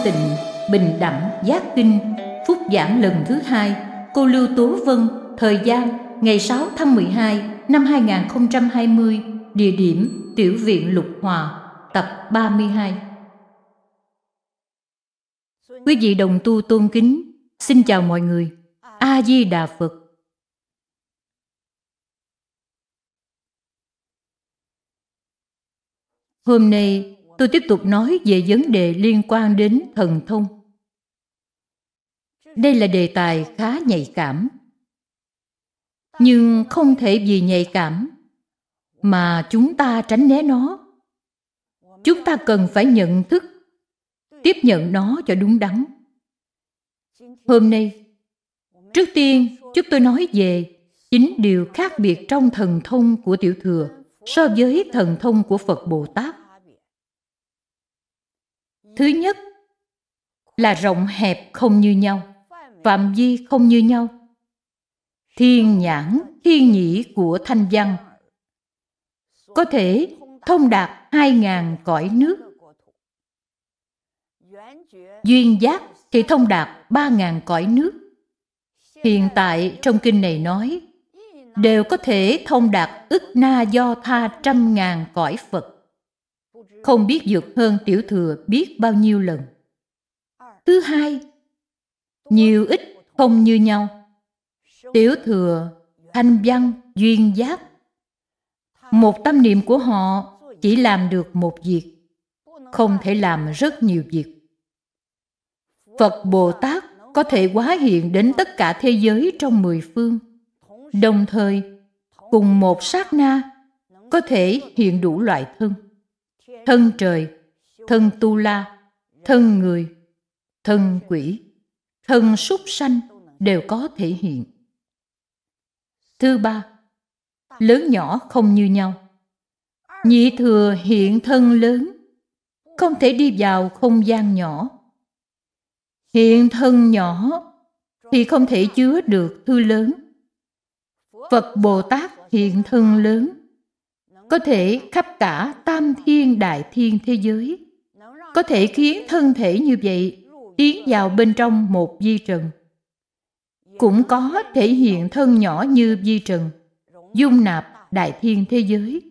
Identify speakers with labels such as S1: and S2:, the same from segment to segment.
S1: tịnh, bình đẳng, giác kinh, phúc giảng lần thứ 2, cô Lưu Tố Vân, thời gian ngày 6 tháng 12 năm 2020, địa điểm Tiểu viện Lục Hòa, tập 32. Quý vị đồng tu tôn kính, xin chào mọi người. A Di Đà Phật. Hôm nay tôi tiếp tục nói về vấn đề liên quan đến thần thông. Đây là đề tài khá nhạy cảm. Nhưng không thể vì nhạy cảm mà chúng ta tránh né nó. Chúng ta cần phải nhận thức, tiếp nhận nó cho đúng đắn. Hôm nay, trước tiên chúng tôi nói về 9 điều khác biệt trong thần thông của Tiểu Thừa so với thần thông của Phật Bồ Tát. Thứ nhất là rộng hẹp không như nhau, phạm vi không như nhau. Thiên nhãn, thiên nhĩ của thanh văn có thể thông đạt 2.000 cõi nước. Duyên giác thì thông đạt 3.000 cõi nước. Hiện tại trong kinh này nói đều có thể thông đạt ức na do tha 100.000 cõi Phật. Không biết vượt hơn Tiểu Thừa biết bao nhiêu lần. Thứ hai, nhiều ít không như nhau. Tiểu Thừa, thanh văn, duyên giác, một tâm niệm của họ chỉ làm được một việc, không thể làm rất nhiều việc. Phật Bồ Tát có thể hóa hiện đến tất cả thế giới trong 10 phương, đồng thời cùng một sát na có thể hiện đủ loại thân. Thân trời, thân tu la, thân người, thân quỷ, thân súc sanh đều có thể hiện. Thứ ba, lớn nhỏ không như nhau. Nhị thừa hiện thân lớn, không thể đi vào không gian nhỏ. Hiện thân nhỏ thì không thể chứa được thư lớn. Phật Bồ Tát hiện thân lớn, có thể khắp cả tam thiên đại thiên thế giới, có thể khiến thân thể như vậy tiến vào bên trong một vi trần. Cũng có thể hiện thân nhỏ như vi trần, dung nạp đại thiên thế giới.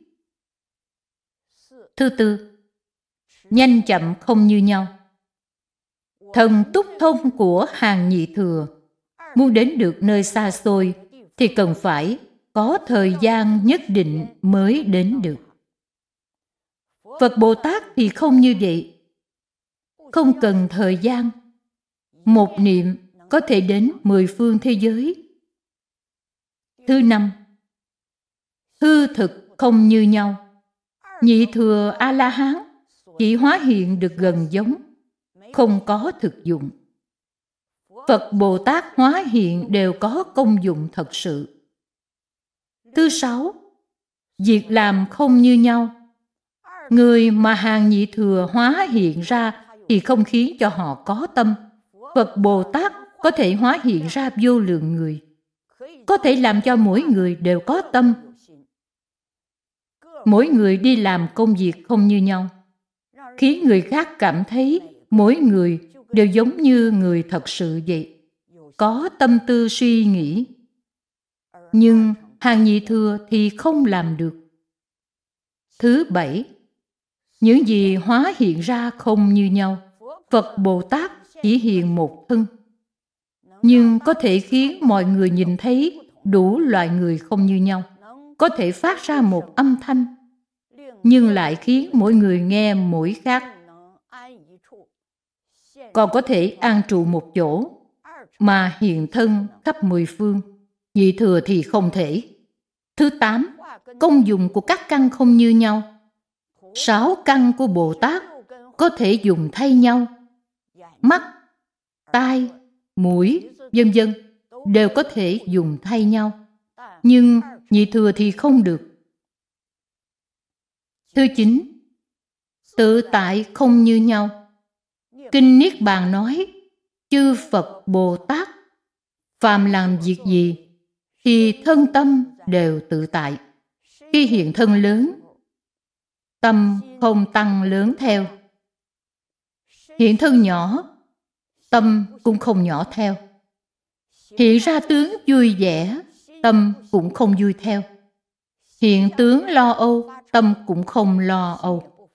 S1: Thứ tư, nhanh chậm không như nhau. Thần túc thông của hàng nhị thừa muốn đến được nơi xa xôi thì cần phải có thời gian nhất định mới đến được. Phật Bồ Tát thì không như vậy, không cần thời gian. Một niệm có thể đến 10 phương thế giới. Thứ năm, hư thực không như nhau. Nhị thừa A-la-hán chỉ hóa hiện được gần giống, không có thực dụng. Phật Bồ Tát hóa hiện đều có công dụng thật sự. Thứ sáu, việc làm không như nhau. Người mà hàng nhị thừa hóa hiện ra thì không khiến cho họ có tâm. Phật Bồ Tát có thể hóa hiện ra vô lượng người, có thể làm cho mỗi người đều có tâm. Mỗi người đi làm công việc không như nhau, khiến người khác cảm thấy mỗi người đều giống như người thật sự vậy, có tâm tư suy nghĩ. Nhưng hàng nhị thừa thì không làm được. Thứ bảy, những gì hóa hiện ra không như nhau. Phật Bồ Tát chỉ hiện một thân, nhưng có thể khiến mọi người nhìn thấy đủ loại người không như nhau. Có thể phát ra một âm thanh, nhưng lại khiến mỗi người nghe mỗi khác. Còn có thể an trụ một chỗ mà hiện thân khắp 10 phương. Nhị thừa thì không thể. Thứ 8, công dụng của các căn không như nhau. 6 căn của Bồ Tát có thể dùng thay nhau. Mắt, tai, mũi, vân vân đều có thể dùng thay nhau. Nhưng nhị thừa thì không được. Thứ 9, tự tại không như nhau. Kinh Niết Bàn nói, chư Phật Bồ Tát phàm làm việc gì thì thân tâm đều tự tại. Khi hiện thân lớn, tâm không tăng lớn theo. Hiện thân nhỏ, tâm cũng không nhỏ theo. Hiện ra tướng vui vẻ, tâm cũng không vui theo. Hiện tướng lo âu, tâm cũng không lo âu.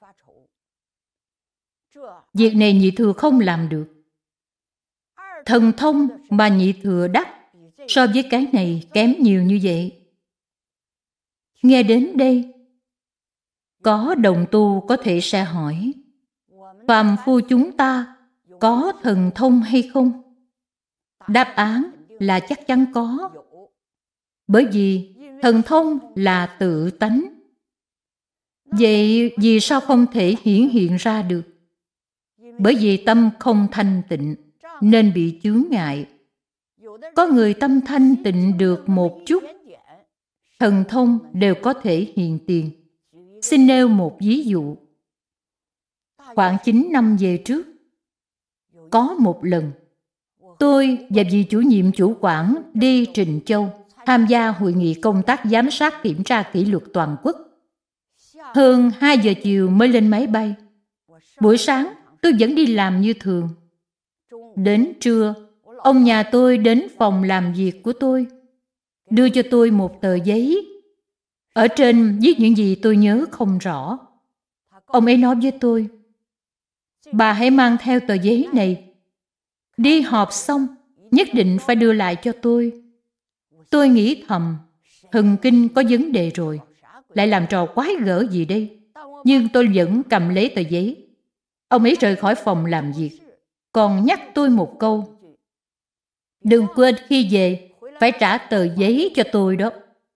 S1: Việc này nhị thừa không làm được. Thần thông mà nhị thừa đắc so với cái này kém nhiều như vậy. Nghe đến đây, có đồng tu có thể sẽ hỏi, phàm phu chúng ta có thần thông hay không? Đáp án là chắc chắn có. Bởi vì thần thông là tự tánh. Vậy vì sao không thể hiển hiện ra được? Bởi vì tâm không thanh tịnh nên bị chướng ngại. Có người tâm thanh tịnh được một chút, thần thông đều có thể hiện tiền. Xin nêu một ví dụ. Khoảng 9 năm về trước, có một lần, tôi và vị chủ nhiệm chủ quản đi Trịnh Châu tham gia hội nghị công tác giám sát kiểm tra kỷ luật toàn quốc. Hơn 2 giờ chiều mới lên máy bay. Buổi sáng, tôi vẫn đi làm như thường. Đến trưa, ông nhà tôi đến phòng làm việc của tôi, đưa cho tôi một tờ giấy. Ở trên viết những gì tôi nhớ không rõ. Ông ấy nói với tôi, bà hãy mang theo tờ giấy này. Đi họp xong, nhất định phải đưa lại cho tôi. Tôi nghĩ thầm, thần kinh có vấn đề rồi, lại làm trò quái gở gì đây? Nhưng tôi vẫn cầm lấy tờ giấy. Ông ấy rời khỏi phòng làm việc, còn nhắc tôi một câu, đừng quên khi về phải trả tờ giấy cho tôi đó.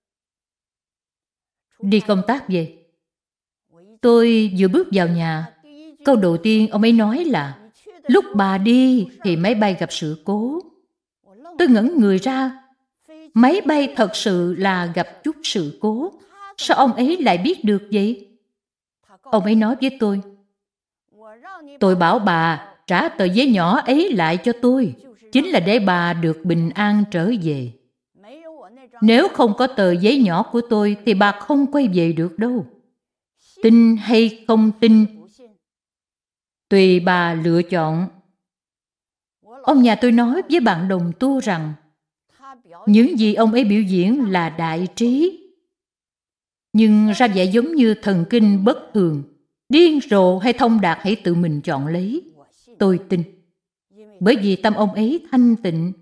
S1: Đi công tác về, tôi vừa bước vào nhà, câu đầu tiên ông ấy nói là, lúc bà đi thì máy bay gặp sự cố. Tôi ngẩn người ra, máy bay thật sự là gặp chút sự cố. Sao ông ấy lại biết được vậy? Ông ấy nói với tôi bảo bà trả tờ giấy nhỏ ấy lại cho tôi, chính là để bà được bình an trở về. Nếu không có tờ giấy nhỏ của tôi thì bà không quay về được đâu. Tin hay không tin, tùy bà lựa chọn. Ông nhà tôi nói với bạn đồng tu rằng, những gì ông ấy biểu diễn là đại trí, nhưng ra vẻ giống như thần kinh bất thường, điên rồ hay thông đạt hãy tự mình chọn lấy. Tôi tin, bởi vì tâm ông ấy thanh tịnh.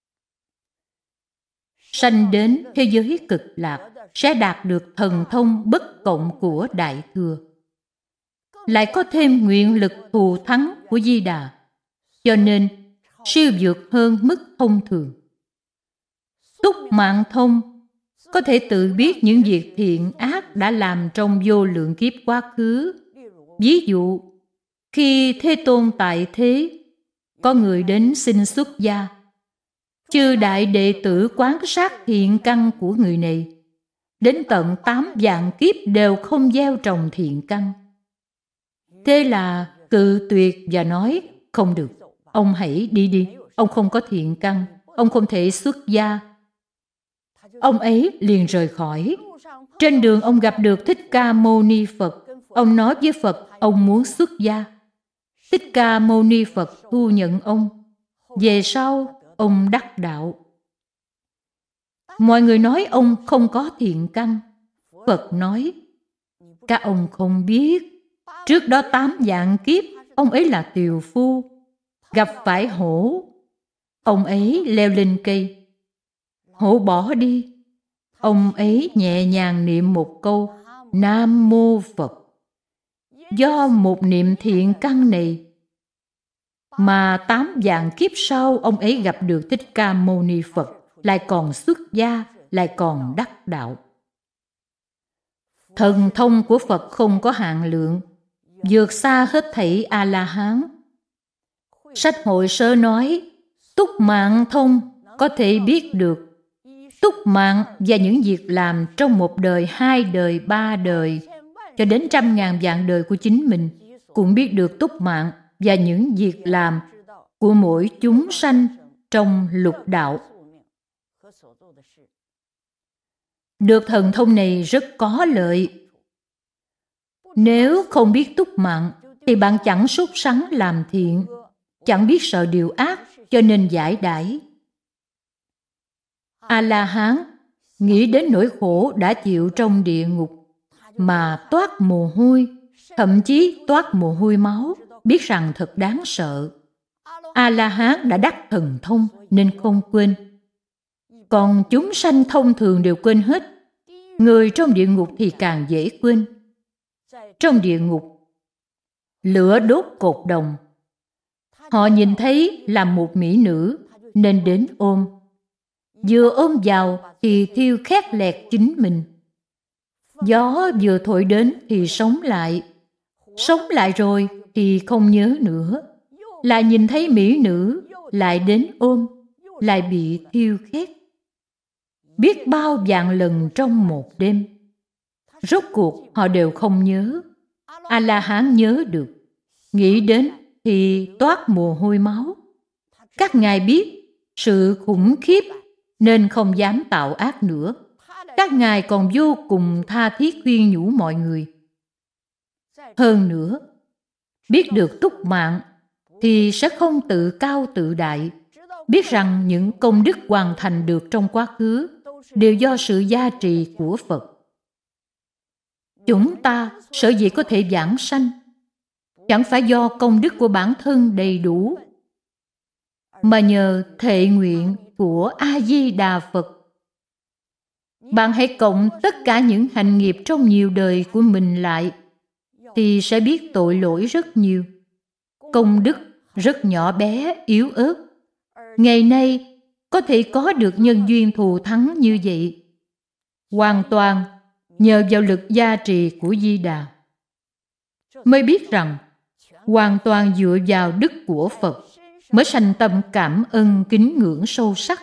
S1: Sanh đến thế giới cực lạc sẽ đạt được thần thông bất cộng của Đại Thừa. Lại có thêm nguyện lực thù thắng của Di Đà, cho nên siêu vượt hơn mức thông thường. Túc mạng thông có thể tự biết những việc thiện ác đã làm trong vô lượng kiếp quá khứ. Ví dụ, khi Thế Tôn tại thế, có người đến xin xuất gia. Chư đại đệ tử quan sát thiện căn của người này. Đến tận 8 vạn kiếp đều không gieo trồng thiện căn. Thế là cự tuyệt và nói, không được, ông hãy đi đi, ông không có thiện căn, ông không thể xuất gia. Ông ấy liền rời khỏi. Trên đường ông gặp được Thích Ca Mâu Ni Phật. Ông nói với Phật ông muốn xuất gia. Thích Ca Mâu Ni Phật thu nhận ông. Về sau, ông đắc đạo. Mọi người nói ông không có thiện căn. Phật nói, các ông không biết, trước đó 8 vạn kiếp, ông ấy là tiều phu, gặp phải hổ. Ông ấy leo lên cây. Hổ bỏ đi. Ông ấy nhẹ nhàng niệm một câu Nam Mô Phật. Do một niệm thiện căn này mà 8 vạn kiếp sau ông ấy gặp được Thích Ca Mâu Ni Phật, lại còn xuất gia, lại còn đắc đạo. Thần thông của Phật không có hạn lượng, vượt xa hết thảy A-la-hán. Sách Hội Sơ nói, túc mạng thông có thể biết được túc mạng và những việc làm trong một đời, 2 đời, 3 đời, cho đến 100.000 vạn đời của chính mình, cũng biết được túc mạng và những việc làm của mỗi chúng sanh trong lục đạo. Được thần thông này rất có lợi. Nếu không biết túc mạng, thì bạn chẳng sốt sắng làm thiện, chẳng biết sợ điều ác cho nên giải đãi. A-la-hán nghĩ đến nỗi khổ đã chịu trong địa ngục mà toát mồ hôi, thậm chí toát mồ hôi máu, biết rằng thật đáng sợ. A-la-hán đã đắc thần thông nên không quên. Còn chúng sanh thông thường đều quên hết. Người trong địa ngục thì càng dễ quên. Trong địa ngục, lửa đốt cột đồng. Họ nhìn thấy là một mỹ nữ nên đến ôm. Vừa ôm vào thì thiêu khét lẹt chính mình. Gió vừa thổi đến thì sống lại. Sống lại rồi thì không nhớ nữa. Lại nhìn thấy mỹ nữ, lại đến ôm, lại bị thiêu khét. Biết bao vạn lần trong một đêm. Rốt cuộc họ đều không nhớ. A-la-hán nhớ được. Nghĩ đến thì toát mồ hôi máu. Các ngài biết sự khủng khiếp nên không dám tạo ác nữa. Các ngài còn vô cùng tha thiết khuyên nhủ mọi người. Hơn nữa, biết được túc mạng thì sẽ không tự cao tự đại. Biết rằng những công đức hoàn thành được trong quá khứ đều do sự gia trì của Phật. Chúng ta sở dĩ có thể vãng sanh chẳng phải do công đức của bản thân đầy đủ, mà nhờ thệ nguyện của A-di-đà Phật. Bạn hãy cộng tất cả những hành nghiệp trong nhiều đời của mình lại thì sẽ biết tội lỗi rất nhiều, công đức rất nhỏ bé, yếu ớt. Ngày nay có thể có được nhân duyên thù thắng như vậy, hoàn toàn nhờ vào lực gia trì của Di Đà. Mới biết rằng hoàn toàn dựa vào đức của Phật mới sanh tâm cảm ơn kính ngưỡng sâu sắc.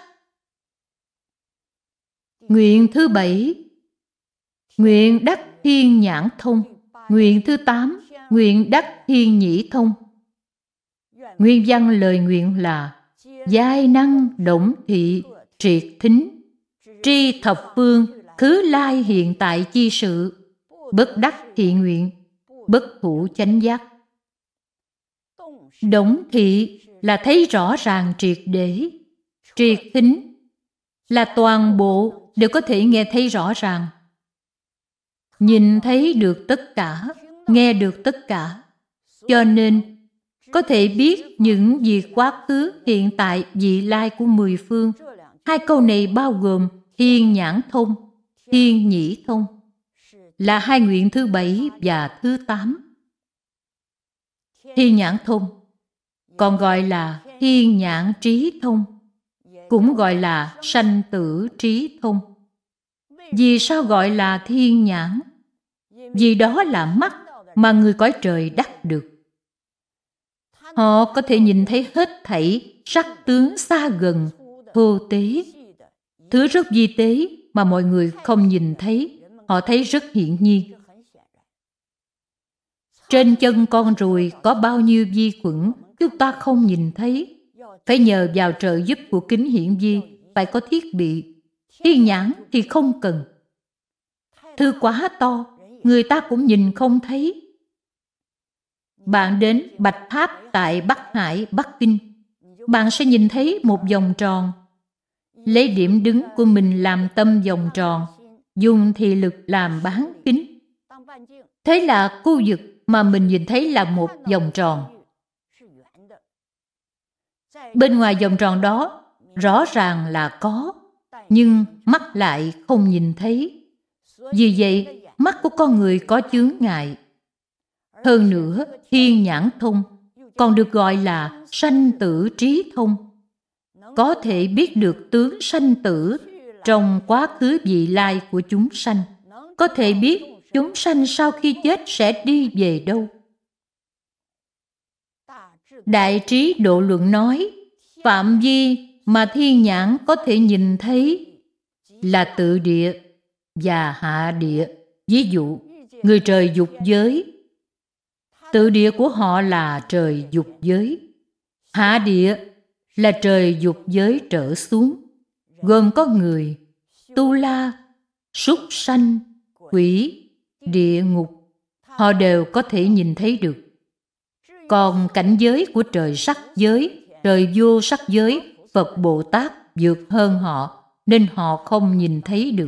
S1: Nguyện thứ 7, nguyện đắc thiên nhãn thông. Nguyện thứ 8, nguyện đắc thiên nhĩ thông. Nguyên văn lời nguyện là: giai năng động thị triệt thính, tri thập phương khứ lai hiện tại chi sự, bất đắc thiện nguyện, bất thủ chánh giác. Động thị là thấy rõ ràng triệt để. Triệt thính là toàn bộ đều có thể nghe thấy rõ ràng. Nhìn thấy được tất cả, nghe được tất cả. Cho nên có thể biết những việc quá khứ, hiện tại, vị lai của 10 phương. Hai câu này bao gồm thiên nhãn thông, thiên nhĩ thông, là hai nguyện thứ 7 và thứ 8. Thiên nhãn thông còn gọi là thiên nhãn trí thông, cũng gọi là sanh tử trí thông. Vì sao gọi là thiên nhãn? Vì đó là mắt mà người cõi trời đắc được. Họ có thể nhìn thấy hết thảy sắc tướng xa gần, thô tế. Thứ rất vi tế mà mọi người không nhìn thấy, họ thấy rất hiển nhiên. Trên chân con ruồi có bao nhiêu vi khuẩn chúng ta không nhìn thấy. Phải nhờ vào trợ giúp của kính hiển vi, phải có thiết bị. Thiên nhãn thì không cần. Thư quá to, người ta cũng nhìn không thấy. Bạn đến Bạch Tháp tại Bắc Hải, Bắc Kinh, bạn sẽ nhìn thấy một vòng tròn. Lấy điểm đứng của mình làm tâm vòng tròn, dùng thị lực làm bán kính. Thế là khu vực mà mình nhìn thấy là một vòng tròn. Bên ngoài vòng tròn đó rõ ràng là có, nhưng mắt lại không nhìn thấy. Vì vậy, mắt của con người có chướng ngại. Hơn nữa, thiên nhãn thông còn được gọi là sanh tử trí thông, có thể biết được tướng sanh tử trong quá khứ vị lai của chúng sanh, có thể biết chúng sanh sau khi chết sẽ đi về đâu. Đại Trí Độ Luận nói, phạm vi mà thiên nhãn có thể nhìn thấy là tự địa và hạ địa. Ví dụ, người trời dục giới, tự địa của họ là trời dục giới. Hạ địa là trời dục giới trở xuống, gồm có người, tu la, súc sanh, quỷ, địa ngục. Họ đều có thể nhìn thấy được. Còn cảnh giới của trời sắc giới, trời vô sắc giới, Phật Bồ Tát vượt hơn họ, nên họ không nhìn thấy được.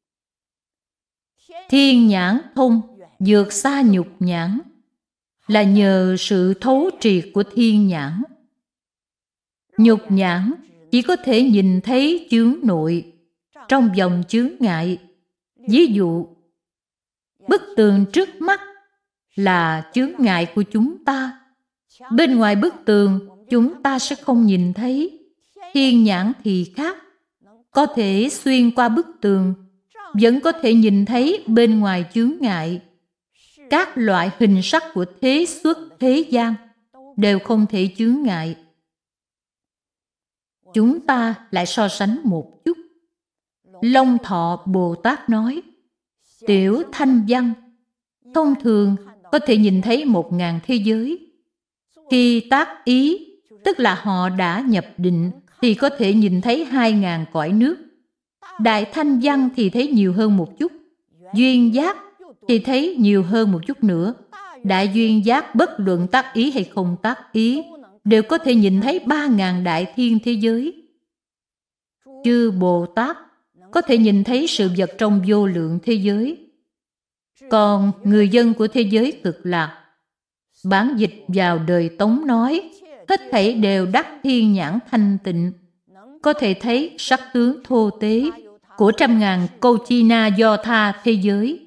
S1: Thiên nhãn thông vượt xa nhục nhãn, là nhờ sự thấu triệt của thiên nhãn. Nhục nhãn chỉ có thể nhìn thấy chướng nội, trong vòng chướng ngại. Ví dụ, bức tường trước mắt là chướng ngại của chúng ta. Bên ngoài bức tường chúng ta sẽ không nhìn thấy. Thiên nhãn thì khác, có thể xuyên qua bức tường, vẫn có thể nhìn thấy bên ngoài chướng ngại. Các loại hình sắc của thế xuất thế gian đều không thể chướng ngại. Chúng ta lại so sánh một chút. Long Thọ Bồ Tát nói, tiểu thanh văn thông thường có thể nhìn thấy 1000 thế giới. Khi tác ý, tức là họ đã nhập định, thì có thể nhìn thấy 2000 cõi nước. Đại thanh văn thì thấy nhiều hơn một chút. Duyên giác thì thấy nhiều hơn một chút nữa. Đại duyên giác bất luận tác ý hay không tác ý, đều có thể nhìn thấy 3000 đại thiên thế giới. Chư Bồ Tát có thể nhìn thấy sự vật trong vô lượng thế giới. Còn người dân của thế giới Cực Lạc, bản dịch vào đời Tống nói, hết thảy đều đắc thiên nhãn thanh tịnh, có thể thấy sắc tướng thô tế của 100.000 câu chi na do tha thế giới.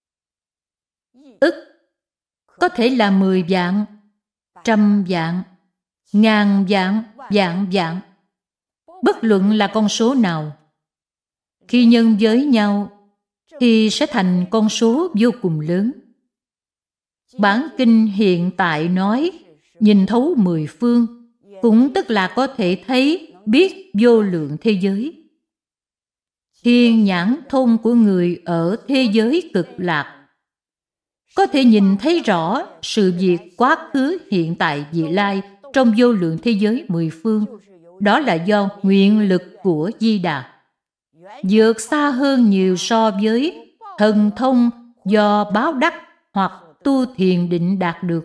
S1: Ức có thể là 10 vạn, 100 vạn, 1000 vạn, vạn vạn. Bất luận là con số nào, khi nhân với nhau thì sẽ thành con số vô cùng lớn. Bản kinh hiện tại nói nhìn thấu 10 phương, cũng tức là có thể thấy biết vô lượng thế giới. Thiên nhãn thông của người ở thế giới Cực Lạc có thể nhìn thấy rõ sự việc quá khứ, hiện tại, vị lai trong vô lượng thế giới 10 phương. Đó là do nguyện lực của Di Đà, vượt xa hơn nhiều so với thần thông do báo đắc hoặc tu thiền định đạt được.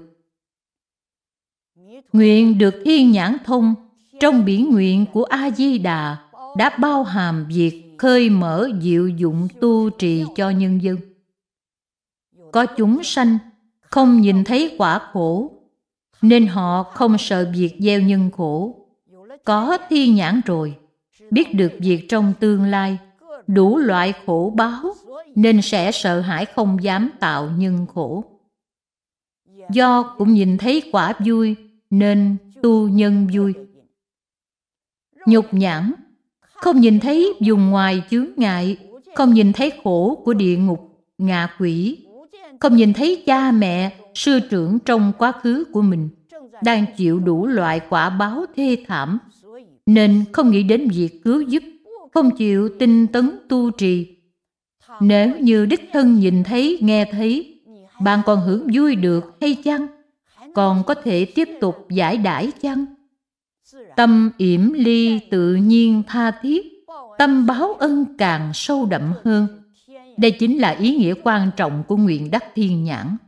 S1: Nguyện được thiên nhãn thông trong biển nguyện của A-di-đà đã bao hàm việc khơi mở diệu dụng tu trì cho nhân dân. Có chúng sanh không nhìn thấy quả khổ, nên họ không sợ việc gieo nhân khổ. Có thiên nhãn rồi, biết được việc trong tương lai, đủ loại khổ báo, nên sẽ sợ hãi không dám tạo nhân khổ. Do cũng nhìn thấy quả vui, nên tu nhân vui. Nhục nhãn không nhìn thấy vùng ngoài chướng ngại, không nhìn thấy khổ của địa ngục, ngạ quỷ, không nhìn thấy cha mẹ, sư trưởng trong quá khứ của mình đang chịu đủ loại quả báo thê thảm, nên không nghĩ đến việc cứu giúp, không chịu tinh tấn tu trì. Nếu như đích thân nhìn thấy, nghe thấy, bạn còn hưởng vui được hay chăng? Còn có thể tiếp tục giải đãi chăng? Tâm yểm ly tự nhiên tha thiết, tâm báo ân càng sâu đậm hơn. Đây chính là ý nghĩa quan trọng của nguyện đắc thiên nhãn.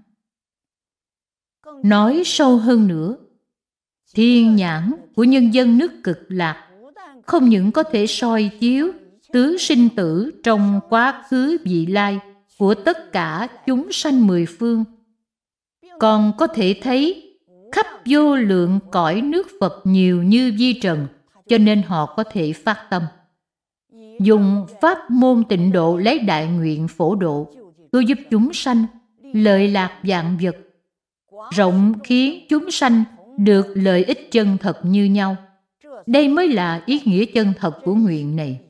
S1: Nói sâu hơn nữa, thiên nhãn của nhân dân nước Cực Lạc không những có thể soi chiếu tứ sinh tử trong quá khứ vị lai của tất cả chúng sanh 10 phương, còn có thể thấy khắp vô lượng cõi nước Phật nhiều như vi trần, cho nên họ có thể phát tâm. Dùng pháp môn tịnh độ lấy đại nguyện phổ độ, cứu giúp chúng sanh, lợi lạc vạn vật, rộng khiến chúng sanh được lợi ích chân thật như nhau. Đây mới là ý nghĩa chân thật của nguyện này.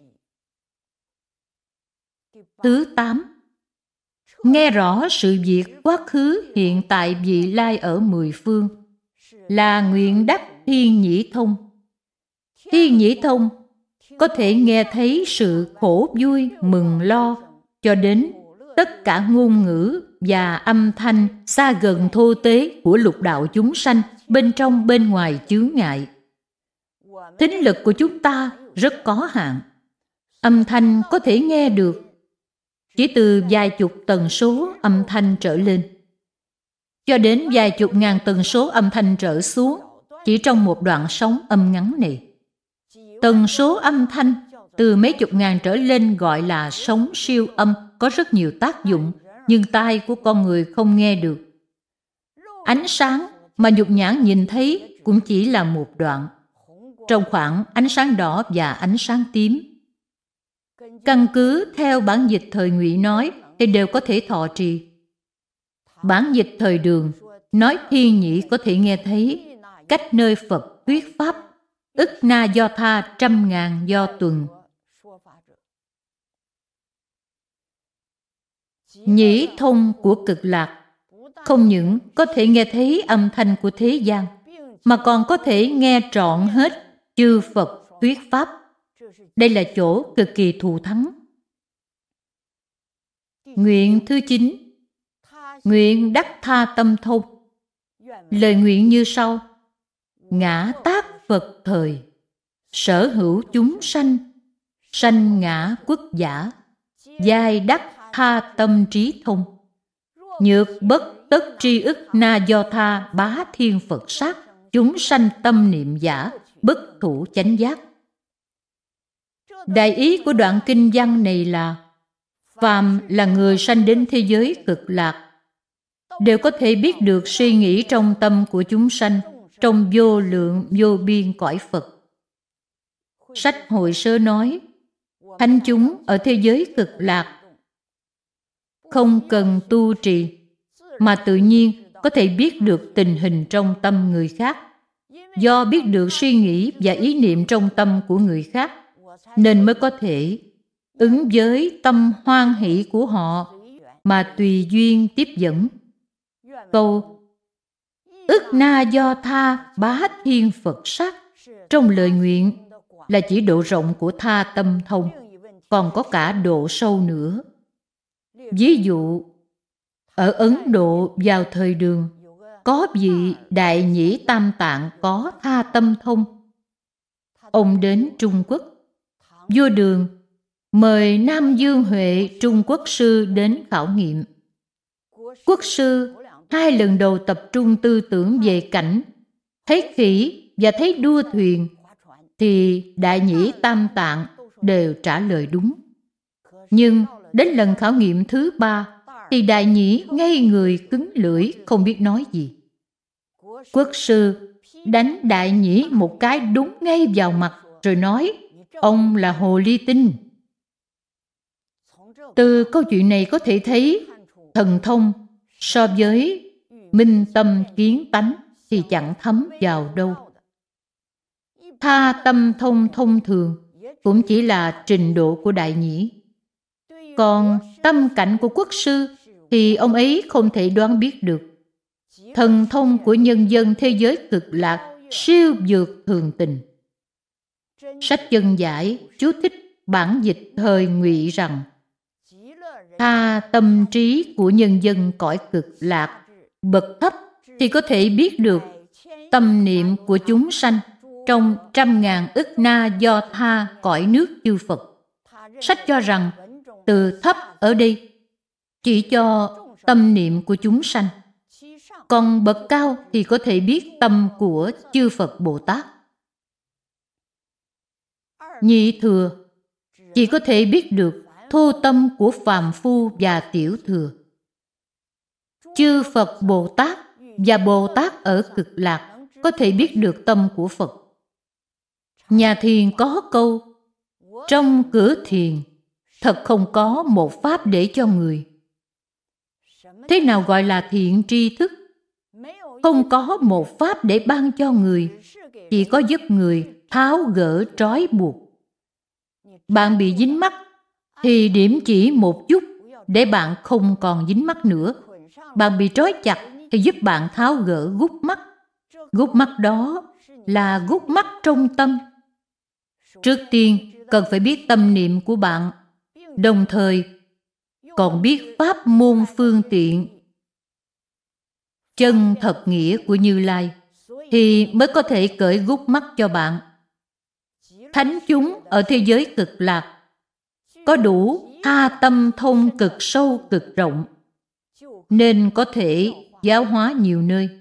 S1: Thứ 8. Nghe rõ sự việc quá khứ, hiện tại, vị lai ở 10 phương là nguyện đắc thiên nhĩ thông. Thiên nhĩ thông có thể nghe thấy sự khổ vui, mừng lo, cho đến tất cả ngôn ngữ và âm thanh xa gần thô tế của lục đạo chúng sanh bên trong bên ngoài chướng ngại. Thính lực của chúng ta rất có hạn. Âm thanh có thể nghe được chỉ từ vài chục tần số âm thanh trở lên. cho đến vài chục ngàn tần số âm thanh trở xuống chỉ trong một đoạn sóng âm ngắn này. Tần số âm thanh từ mấy chục ngàn trở lên gọi là sóng siêu âm, có rất nhiều tác dụng, nhưng tai của con người không nghe được. Ánh sáng mà nhục nhãn nhìn thấy cũng chỉ là một đoạn, trong khoảng ánh sáng đỏ và ánh sáng tím. Căn cứ theo bản dịch thời Ngụy nói thì đều có thể thọ trì. Bản dịch thời Đường nói thiên nhĩ có thể nghe thấy, cách nơi Phật thuyết pháp, ức na do tha 100.000 do tuần. Nhĩ thông của Cực Lạc không những có thể nghe thấy âm thanh của thế gian, mà còn có thể nghe trọn hết chư Phật thuyết pháp. Đây là chỗ cực kỳ thù thắng. Nguyện thứ 9. Nguyện đắc tha tâm thông. Lời nguyện như sau: ngã tác Phật thời, sở hữu chúng sanh, sanh ngã quốc giả, giai đắc tha tâm trí thông. Nhược bất tất tri ức na do tha bá thiên Phật sát, chúng sanh tâm niệm giả, bất thủ chánh giác. Đại ý của đoạn kinh văn này là phàm là người sanh đến thế giới Cực Lạc đều có thể biết được suy nghĩ trong tâm của chúng sanh trong vô lượng vô biên cõi Phật. Sách Hội Sơ nói, thánh chúng ở thế giới Cực Lạc không cần tu trì mà tự nhiên có thể biết được tình hình trong tâm người khác. Do biết được suy nghĩ và ý niệm trong tâm của người khác nên mới có thể ứng với tâm hoan hỷ của họ mà tùy duyên tiếp dẫn. Câu ức na do tha bá thiên Phật sát trong lời nguyện là chỉ độ rộng của tha tâm thông, còn có cả độ sâu nữa. Ví dụ, ở Ấn Độ vào thời Đường, có vị Đại Nhĩ Tam Tạng có tha tâm thông. Ông đến Trung Quốc. Vua Đường mời Nam Dương Huệ Trung Quốc sư đến khảo nghiệm. Quốc sư 2 lần đầu tập trung tư tưởng về cảnh, thấy khỉ và thấy đua thuyền, thì Đại Nhĩ Tam Tạng đều trả lời đúng. Nhưng đến lần khảo nghiệm thứ 3, thì Đại Nhĩ ngây người cứng lưỡi, không biết nói gì. Quốc sư đánh Đại Nhĩ một cái đúng ngay vào mặt, rồi nói, ông là hồ ly tinh. Từ câu chuyện này có thể thấy, thần thông so với minh tâm kiến tánh thì chẳng thấm vào đâu. Tha tâm thông thông thường cũng chỉ là trình độ của Đại Nhĩ. Còn tâm cảnh của quốc sư thì ông ấy không thể đoán biết được. Thần thông của nhân dân thế giới Cực Lạc siêu vượt thường tình. Sách Dân Giải chú thích bản dịch thời Ngụy rằng tha tâm trí của nhân dân cõi Cực Lạc bậc thấp thì có thể biết được tâm niệm của chúng sanh trong 100.000 ức na do tha cõi nước chư Phật. Sách cho rằng từ thấp ở đây chỉ cho tâm niệm của chúng sanh, còn bậc cao thì có thể biết tâm của chư Phật Bồ Tát. Nhị thừa chỉ có thể biết được thô tâm của phàm phu và tiểu thừa. Chư Phật Bồ Tát và Bồ Tát ở Cực Lạc có thể biết được tâm của Phật. Nhà thiền có câu, trong cửa thiền thật không có một pháp để cho người. Thế nào gọi là thiện tri thức? Không có một pháp để ban cho người, chỉ có giúp người tháo gỡ trói buộc. Bạn bị dính mắc thì điểm chỉ một chút để bạn không còn dính mắc nữa. Bạn bị trói chặt thì giúp bạn tháo gỡ gút mắc. Gút mắc đó là gút mắc trong tâm. Trước tiên cần phải biết tâm niệm của bạn, đồng thời còn biết pháp môn phương tiện chân thật nghĩa của Như Lai, thì mới có thể cởi gút mắc cho bạn. Thánh chúng ở thế giới Cực Lạc có đủ tha tâm thông cực sâu cực rộng, nên có thể giáo hóa nhiều nơi.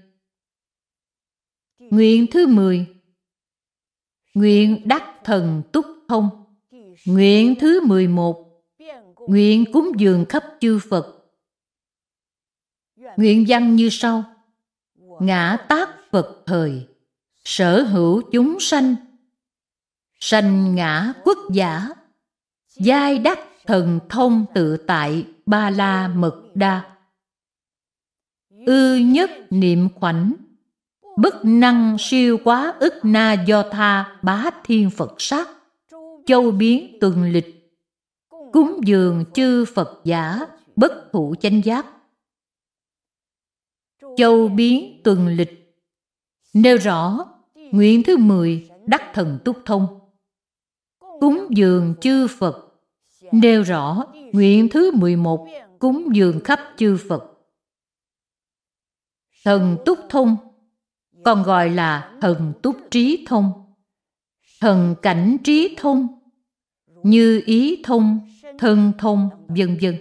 S1: Nguyện thứ 10, nguyện đắc thần túc thông. Nguyện thứ 11, nguyện cúng dường khắp chư Phật. Nguyện văn như sau: ngã tát Phật thời, sở hữu chúng sanh, sanh ngã quốc giả, giai đắc thần thông tự tại ba la mật đa. Ư nhất niệm khoảnh, bất năng siêu quá ức na do tha bá thiên Phật sát, châu biến tuần lịch, cúng dường chư Phật giả, bất thụ chánh giác. Châu biến tuần lịch nêu rõ nguyện thứ 10 đắc thần túc thông. Cúng dường chư Phật nêu rõ nguyện thứ 11 cúng dường khắp chư Phật. Thần túc thông còn gọi là thần túc trí thông, thần cảnh trí thông, như ý thông, thân thông, vân vân.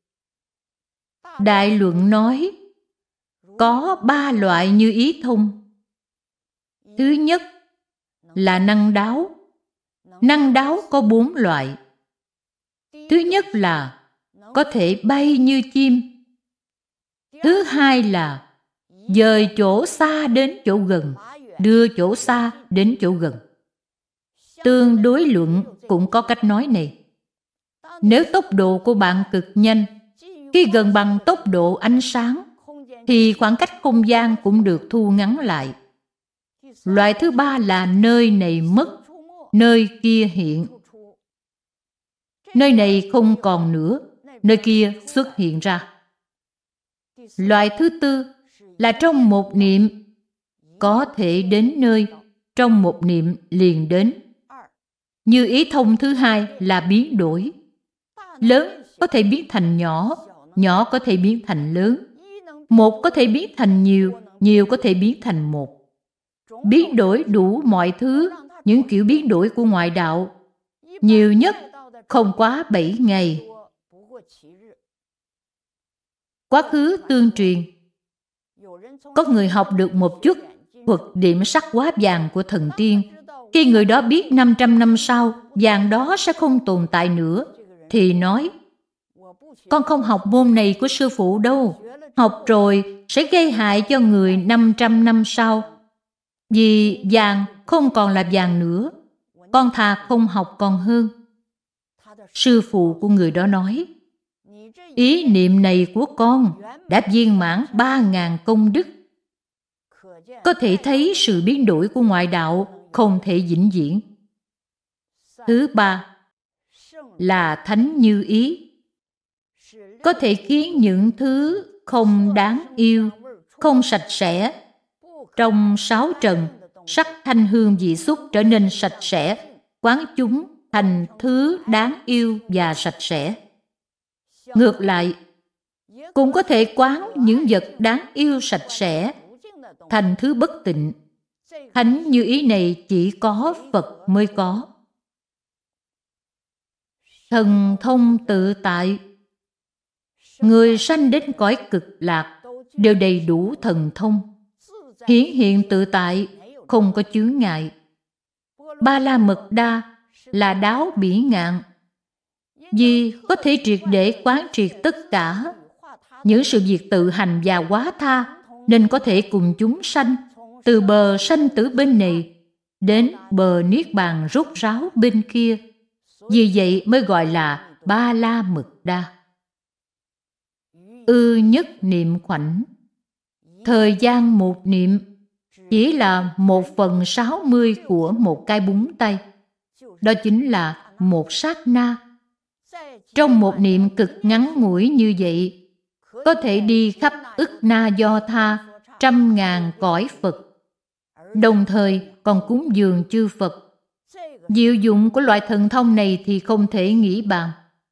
S1: Đại luận nói có 3 loại như ý thông. Thứ nhất là năng đáo. Năng đáo có 4 loại. Thứ nhất là có thể bay như chim. Thứ hai là dời chỗ xa đến chỗ gần, đưa chỗ xa đến chỗ gần. Tương đối luận cũng có cách nói này. Nếu tốc độ của bạn cực nhanh, khi gần bằng tốc độ ánh sáng, thì khoảng cách không gian cũng được thu ngắn lại. Loại thứ 3 là nơi này mất, nơi kia hiện. Nơi này không còn nữa, nơi kia xuất hiện ra. Loại thứ 4 là trong một niệm có thể đến nơi, trong một niệm liền đến. Như ý thông thứ 2 là biến đổi. Lớn có thể biến thành nhỏ, nhỏ có thể biến thành lớn. Một có thể biến thành nhiều, nhiều có thể biến thành một. Biến đổi đủ mọi thứ, những kiểu biến đổi của ngoại đạo. Nhiều nhất không quá 7 ngày. Quá khứ tương truyền, có người học được một chút thuật điểm sắc hóa vàng của thần tiên. Khi người đó biết 500 năm sau vàng đó sẽ không tồn tại nữa, thì nói: con không học môn này của sư phụ đâu, học rồi sẽ gây hại cho người 500 năm sau. Vì vàng không còn là vàng nữa, con thà không học còn hơn. Sư phụ của người đó nói: ý niệm này của con đã viên mãn 3.000 công đức. Có thể thấy sự biến đổi của ngoại đạo không thể vĩnh viễn. Thứ 3 là thánh như ý. Có thể khiến những thứ không đáng yêu, không sạch sẽ, trong 6 trần, sắc thanh hương vị xúc trở nên sạch sẽ, quán chúng thành thứ đáng yêu và sạch sẽ. Ngược lại, cũng có thể quán những vật đáng yêu sạch sẽ thành thứ bất tịnh. Thánh như ý này chỉ có Phật mới có. Thần thông tự tại. Người sanh đến cõi cực lạc đều đầy đủ thần thông, hiển hiện tự tại, không có chướng ngại. Ba la mật đa là đáo bỉ ngạn, vì có thể triệt để quán triệt tất cả những sự việc tự hành và hóa tha, nên có thể cùng chúng sanh từ bờ sanh tử bên này đến bờ niết bàn rốt ráo bên kia. Vì vậy mới gọi là ba la mật đa. Ư nhất niệm khoảnh. Thời gian một niệm chỉ là 1/60 của một cái búng tay. Đó chính là một sát na. Trong một niệm cực ngắn ngủi như vậy, có thể đi khắp ức na do tha 100.000 cõi Phật, đồng thời còn cúng dường chư Phật. Diệu dụng của loại thần thông này thì không thể nghĩ bàn.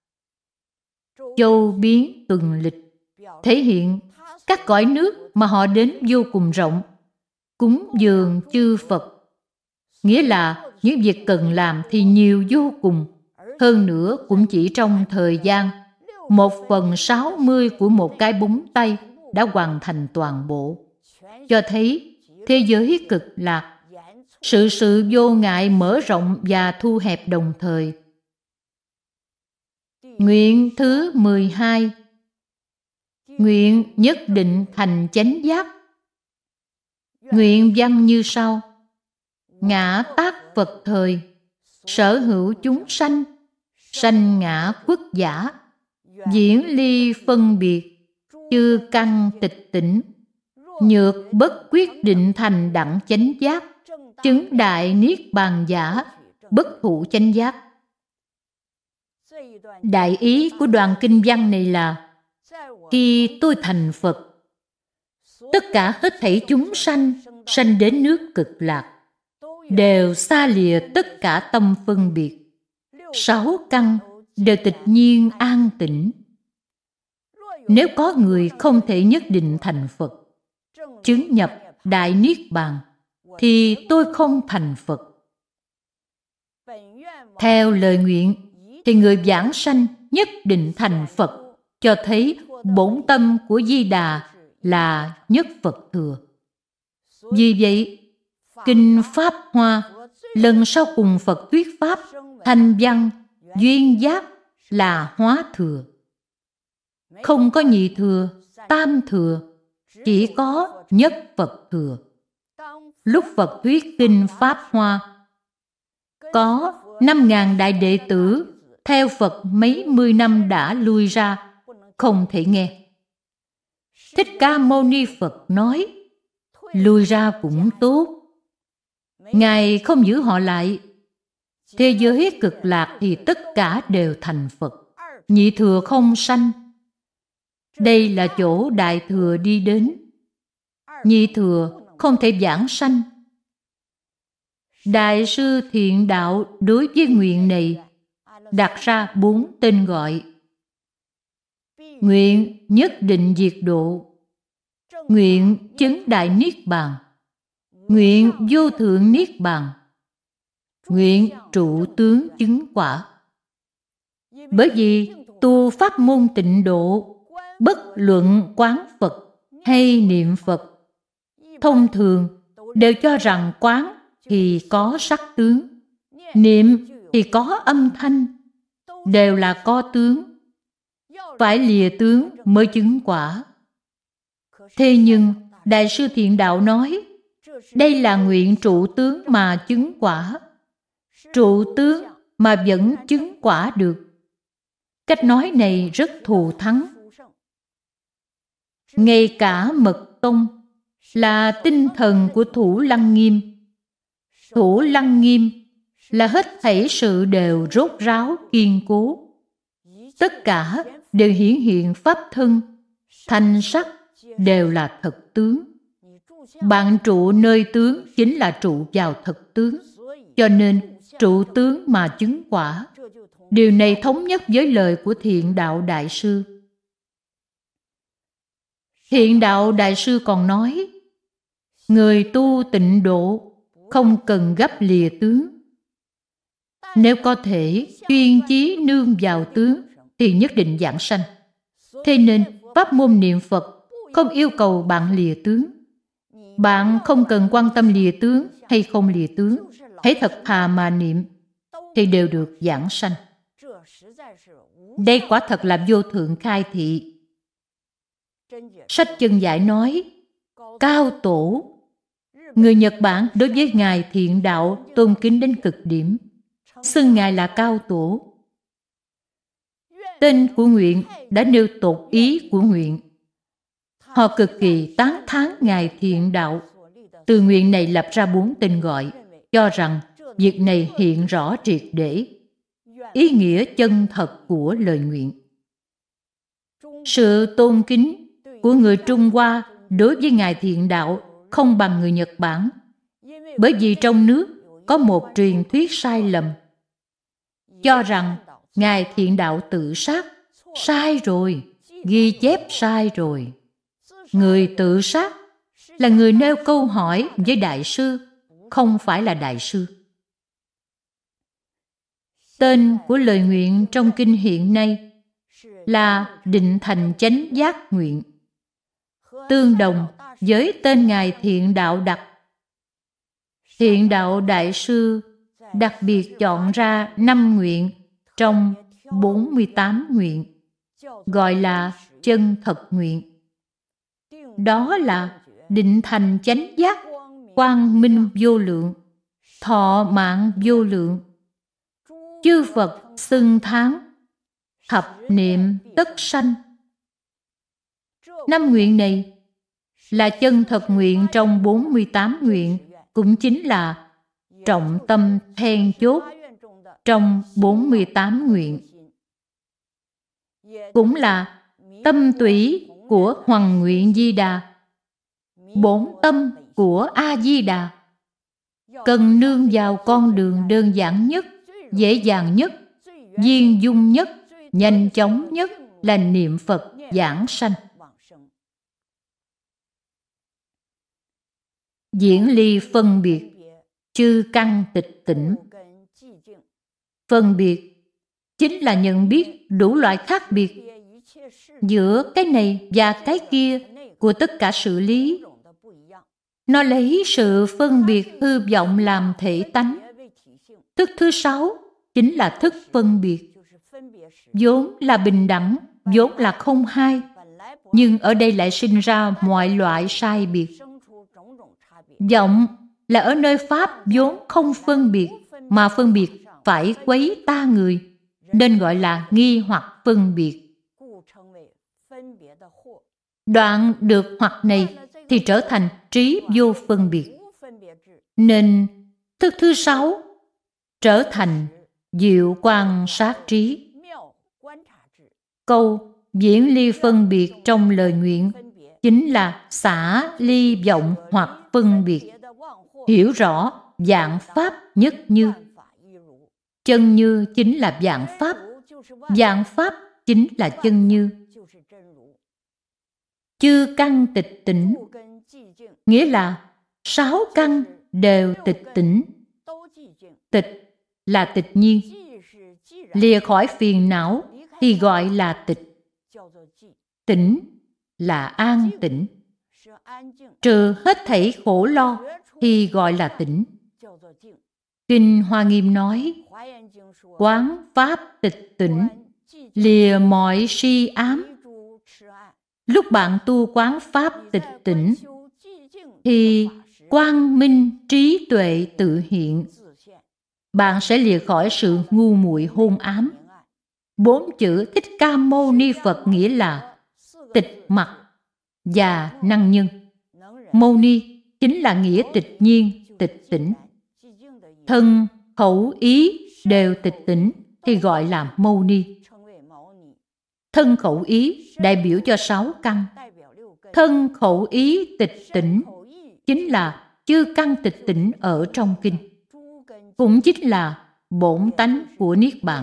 S1: Châu biến tuần lịch thể hiện các cõi nước mà họ đến vô cùng rộng. Cúng dường chư Phật nghĩa là những việc cần làm thì nhiều vô cùng. Hơn nữa cũng chỉ trong thời gian 1/60 của một cái búng tay, đã hoàn thành toàn bộ, cho thấy thế giới cực lạc, sự vô ngại mở rộng và thu hẹp đồng thời. Nguyện thứ 12. Nguyện nhất định thành chánh giác. Nguyện văn như sau: ngã tác Phật thời, sở hữu chúng sanh, sanh ngã khuất giả, diễn ly phân biệt, chư căn tịch tỉnh, nhược bất quyết định thành đẳng chánh giác, chứng đại niết bàn giả, bất thụ chánh giác. Đại ý của đoạn kinh văn này là: khi tôi thành Phật, tất cả hết thảy chúng sanh sanh đến nước cực lạc đều xa lìa tất cả tâm phân biệt, 6 căn đều tịch nhiên an tĩnh. Nếu có người không thể nhất định thành Phật, chứng nhập đại niết bàn, thì tôi không thành Phật. Theo lời nguyện thì người vãng sanh nhất định thành Phật, cho thấy bổn tâm của Di Đà là nhất Phật thừa. Vì vậy, Kinh Pháp Hoa lần sau cùng Phật thuyết Pháp, thành văn, duyên giác là hóa thừa. Không có nhị thừa, tam thừa, chỉ có nhất Phật thừa. Lúc Phật thuyết Kinh Pháp Hoa, có 5.000 đại đệ tử theo Phật mấy mươi năm đã lui ra, không thể nghe. Thích Ca Mâu Ni Phật nói, lui ra cũng tốt. Ngài không giữ họ lại. Thế giới cực lạc thì tất cả đều thành Phật, nhị thừa không sanh. Đây là chỗ đại thừa đi đến. Nhị thừa không thể vãng sanh. Đại sư Thiện Đạo đối với nguyện này đặt ra 4 tên gọi: nguyện nhất định diệt độ, nguyện chứng đại niết bàn, nguyện vô thượng niết bàn, nguyện trụ tướng chứng quả. Bởi vì tu pháp môn Tịnh độ, bất luận quán Phật hay niệm Phật, thông thường đều cho rằng quán thì có sắc tướng, niệm thì có âm thanh, đều là có tướng, phải lìa tướng mới chứng quả. Thế nhưng Đại sư Thiện Đạo nói, đây là nguyện trụ tướng mà chứng quả, trụ tướng mà vẫn chứng quả được. Cách nói này rất thù thắng. Ngay cả Mật Tông là tinh thần của Thủ Lăng Nghiêm. Thủ Lăng Nghiêm là hết thảy sự đều rốt ráo kiên cố. Tất cả đều hiển hiện pháp thân, thanh sắc đều là thật tướng. Bạn trụ nơi tướng chính là trụ vào thật tướng, cho nên trụ tướng mà chứng quả. Điều này thống nhất với lời của Thiện Đạo Đại sư. Thiện Đạo Đại sư còn nói, người tu Tịnh độ không cần gấp lìa tướng. Nếu có thể chuyên chí nương vào tướng thì nhất định vãng sanh. Thế nên pháp môn niệm Phật không yêu cầu bạn lìa tướng. Bạn không cần quan tâm lìa tướng hay không lìa tướng, hãy thật thà mà niệm thì đều được vãng sanh. Đây quả thật là vô thượng khai thị. Sách Chân Giải nói, cao tổ. Người Nhật Bản đối với Ngài Thiện Đạo tôn kính đến cực điểm, xưng Ngài là cao tổ. Tên của nguyện đã nêu tột ý của nguyện. Họ cực kỳ tán thán Ngài Thiện Đạo. Từ nguyện này lập ra 4 tên gọi, cho rằng việc này hiện rõ triệt để ý nghĩa chân thật của lời nguyện. Sự tôn kính của người Trung Hoa đối với Ngài Thiện Đạo không bằng người Nhật Bản, bởi vì trong nước có một truyền thuyết sai lầm, cho rằng Ngài Thiện Đạo tự sát. Sai rồi, ghi chép sai rồi. Người tự sát là người nêu câu hỏi với Đại sư, không phải là Đại sư. Tên của lời nguyện trong kinh hiện nay là Định Thành Chánh Giác Nguyện. tương đồng với tên Ngài Thiện Đạo Đặc. Thiện Đạo Đại Sư đặc biệt chọn ra 5 nguyện trong 48 nguyện, gọi là chân thật nguyện. Đó là định thành chánh giác, quang minh vô lượng, thọ mạng vô lượng, chư Phật xưng thán, thập niệm tất sanh. 5 nguyện này là chân thật nguyện trong 48 nguyện, cũng chính là trọng tâm then chốt trong 48 nguyện. Cũng là tâm tủy của Hoằng Nguyện Di Đà, bổn tâm của A-di-đà, cần nương vào con đường đơn giản nhất, dễ dàng nhất, viên dung nhất, nhanh chóng nhất là niệm Phật giảng sanh. Diễn ly phân biệt, chư căn tịch tỉnh. Phân biệt chính là nhận biết đủ loại khác biệt giữa cái này và cái kia của tất cả sự lý. Nó lấy sự phân biệt hư vọng làm thể tánh. Thức thứ 6 chính là thức phân biệt, vốn là bình đẳng, vốn là không hai, nhưng ở đây lại sinh ra mọi loại sai biệt. Vọng là ở nơi Pháp vốn không phân biệt, mà phân biệt phải quấy ta người, nên gọi là nghi hoặc phân biệt. Đoạn được hoặc này thì trở thành trí vô phân biệt. Nên thức thứ 6 trở thành diệu quan sát trí. Câu diễn ly phân biệt trong lời nguyện chính là xả ly vọng hoặc phân biệt, hiểu rõ vạn pháp nhất như. Chân như chính là vạn pháp, vạn pháp chính là chân như. Chư căn tịch tỉnh, nghĩa là 6 căn đều tịch tỉnh. Tịch là tịch nhiên, lìa khỏi phiền não thì gọi là tịch. Tỉnh là an tĩnh, trừ hết thảy khổ lo thì gọi là tỉnh. Kinh Hoa Nghiêm nói: quán pháp tịch tỉnh, lìa mọi si ám. Lúc bạn tu quán pháp tịch tỉnh thì quang minh trí tuệ tự hiện. Bạn sẽ lìa khỏi sự ngu muội hôn ám. 4 chữ Thích Ca Mâu Ni Phật nghĩa là tịch mặc và năng nhân. Mâu Ni chính là nghĩa tịch nhiên, tịch tỉnh. Thân, khẩu, ý đều tịch tỉnh thì gọi là Mâu Ni. Thân khẩu ý đại biểu cho 6 căn. Thân khẩu ý tịch tỉnh chính là chư căn tịch tỉnh ở trong kinh, cũng chính là bổn tánh của Niết Bàn.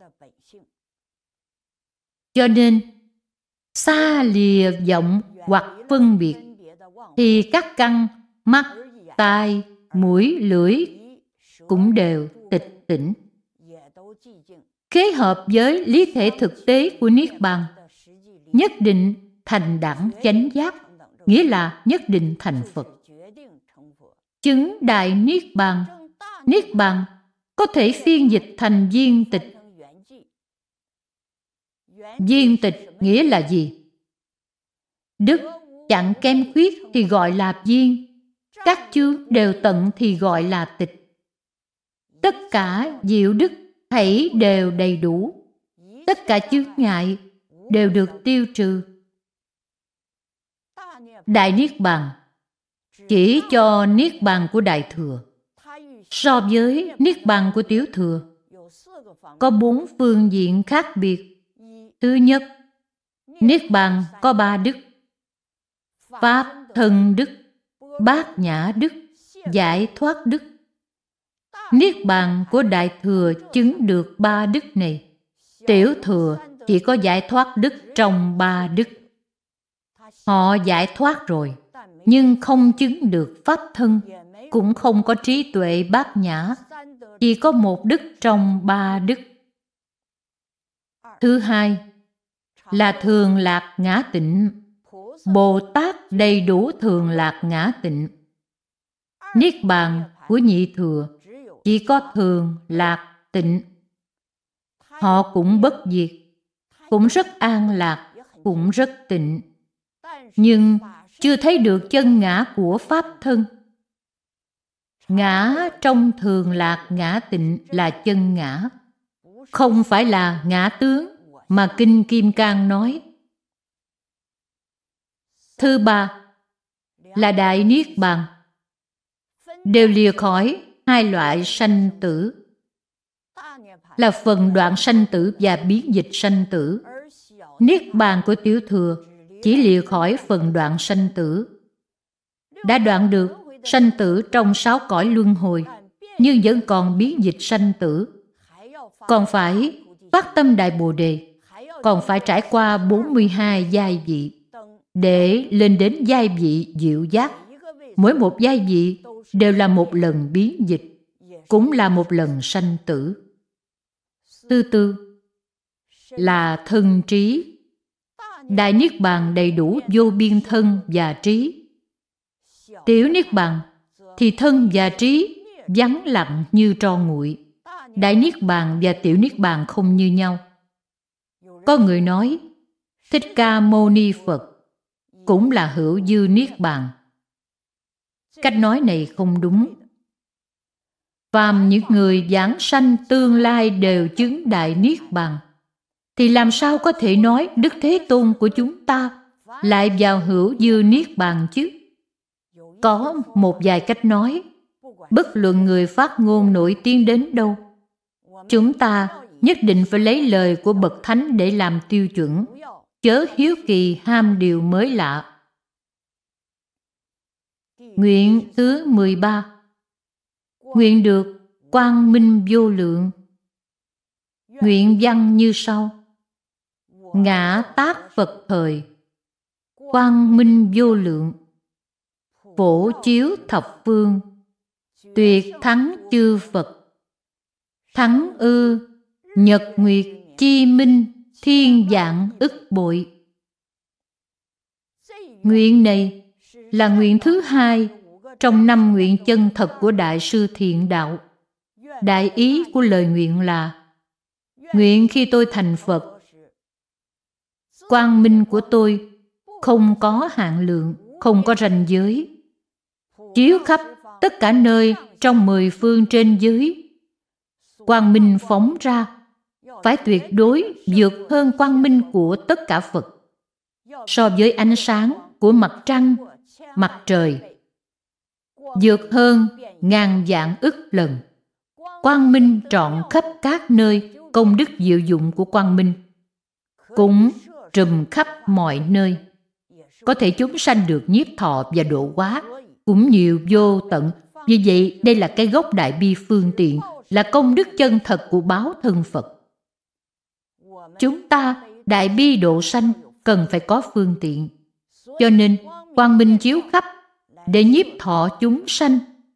S1: Cho nên xa lìa vọng hoặc phân biệt thì các căn mắt, tai, mũi, lưỡi cũng đều tịch tỉnh. Kết hợp với lý thể thực tế của Niết Bàn, nhất định thành đẳng chánh giác, nghĩa là nhất định thành Phật. Chứng đại Niết Bàn, Niết Bàn có thể phiên dịch thành viên tịch. Viên tịch nghĩa là gì? Đức chẳng kém khuyết thì gọi là viên, các chướng đều tận thì gọi là tịch. Tất cả diệu đức thảy đều đầy đủ, tất cả chướng ngại đều được tiêu trừ. Đại Niết Bàn chỉ cho Niết Bàn của Đại Thừa. So với Niết Bàn của Tiểu Thừa có 4 phương diện khác biệt. Thứ nhất, Niết Bàn có 3 đức: Pháp thân đức, Bát nhã đức, Giải thoát đức. Niết Bàn của Đại Thừa chứng được 3 đức này. Tiểu Thừa chỉ có giải thoát đức trong 3 đức. Họ giải thoát rồi, nhưng không chứng được pháp thân, cũng không có trí tuệ bát nhã, chỉ có 1 đức trong 3 đức. Thứ hai là thường lạc ngã tịnh. Bồ Tát đầy đủ thường lạc ngã tịnh. Niết bàn của nhị thừa chỉ có thường lạc tịnh. Họ cũng bất diệt, cũng rất an lạc, cũng rất tịnh, nhưng chưa thấy được chân ngã của Pháp thân. Ngã trong thường lạc ngã tịnh là chân ngã, không phải là ngã tướng mà Kinh Kim Cang nói. Thứ ba là Đại Niết Bàn, đều lìa khỏi hai loại sanh tử, là phần đoạn sanh tử và biến dịch sanh tử. Niết bàn của tiểu thừa chỉ lìa khỏi phần đoạn sanh tử, đã đoạn được sanh tử trong 6 cõi luân hồi, nhưng vẫn còn biến dịch sanh tử, còn phải phát tâm Đại Bồ Đề, còn phải trải qua 42 giai vị để lên đến giai vị diệu giác. Mỗi một giai vị đều là một lần biến dịch, cũng là một lần sanh tử. Thứ tư là thân trí. Đại Niết Bàn đầy đủ vô biên thân và trí. Tiểu Niết Bàn thì thân và trí vắng lặng như tro nguội. Đại Niết Bàn và Tiểu Niết Bàn không như nhau. Có người nói Thích Ca Mâu Ni Phật cũng là hữu dư Niết Bàn. Cách nói này không đúng. Phàm những người vãng sanh tương lai đều chứng Đại Niết Bàn, thì làm sao có thể nói Đức Thế Tôn của chúng ta lại vào hữu dư Niết Bàn chứ? Có một vài cách nói, bất luận người phát ngôn nổi tiếng đến đâu, chúng ta nhất định phải lấy lời của Bậc Thánh để làm tiêu chuẩn, chớ hiếu kỳ ham điều mới lạ. Nguyện thứ 13. Nguyện được quang minh vô lượng. Nguyện văn như sau: Ngã tát Phật thời, quang minh vô lượng, phổ chiếu thập phương, tuyệt thắng chư Phật, thắng ư nhật nguyệt chi minh, thiên vạn ức bội. Nguyện này là nguyện thứ hai trong 5 nguyện chân thật của Đại sư Thiện Đạo. Đại ý của lời nguyện là: nguyện khi tôi thành Phật, quang minh của tôi không có hạn lượng, không có ranh giới, chiếu khắp tất cả nơi trong 10 phương trên dưới. Quang minh phóng ra phải tuyệt đối vượt hơn quang minh của tất cả Phật, so với ánh sáng của mặt trăng, mặt trời, vượt hơn ngàn vạn ức lần. Quang minh trọn khắp các nơi, công đức diệu dụng của quang minh cũng trùm khắp mọi nơi. Có thể chúng sanh được nhiếp thọ và độ hóa, cũng nhiều vô tận. Vì vậy, đây là cái gốc đại bi phương tiện, là công đức chân thật của báo thân Phật. Chúng ta đại bi độ sanh cần phải có phương tiện, cho nên quang minh chiếu khắp để nhiếp thọ chúng sanh.